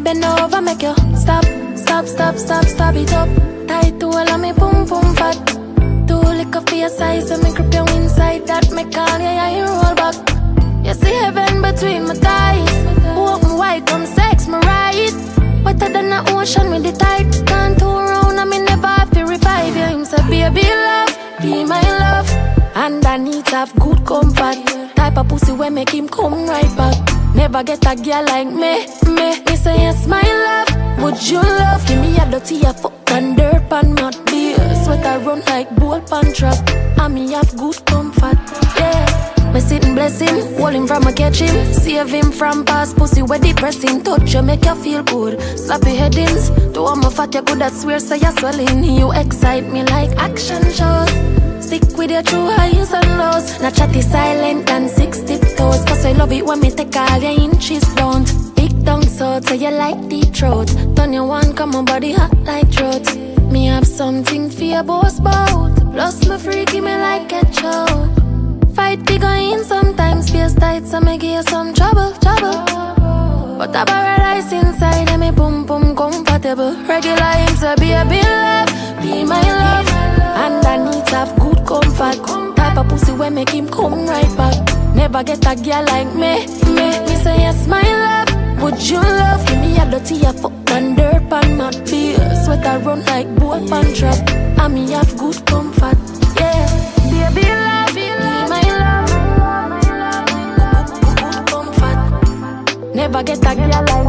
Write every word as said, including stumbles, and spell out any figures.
bend over, make you stop, stop, stop, stop, stop it up. Tight to all of me, boom, boom, fat. Too liquor for your size, so me grip you inside. That me call you, yeah, you roll back. You see heaven between my thighs. Walk me wide, come sex me right. Wetter than the ocean with the tide. Can't turn around, I me never have to revive you. Him say, baby, love, be my love. And I need to have good comfort. Type of pussy where make him come right back. Never get a girl like me, me. Me say yes, my love. Would you love? Give me a dirty a fuck and dirt pan mud beer. Sweat I run like bull pan trap. And me have good comfort, yeah. Me sitting blessing, hold him from a catch him. Save him from past pussy where depressing. Touch you make you feel good. Slappy headings. To all my fat you good I swear so you're swelling. You excite me like action shows. Stick with your true highs and lows. Not chatty silent and six tiptoes. Cause I love it when me take all your inches down. Big down so so you like deep throat. Turn your one come on body hot like throat. Me have something for your boss bout. Plus me freaky me like a chow. Fight big in sometimes space tight. So me give you some trouble, trouble. But a paradise inside and me boom boom comfortable. Regular him say be a be love. Be my love. And I need to have good comfort. Type of pussy where make him come right back. Never get a girl like me, me. Me say yes, my love. Would you love? Give me a dirty a fuck and dirt pan not beer. Sweat I run like bull pan trap. And me have good comfort, yeah. Baby love, be my love. Good comfort. Never get a girl like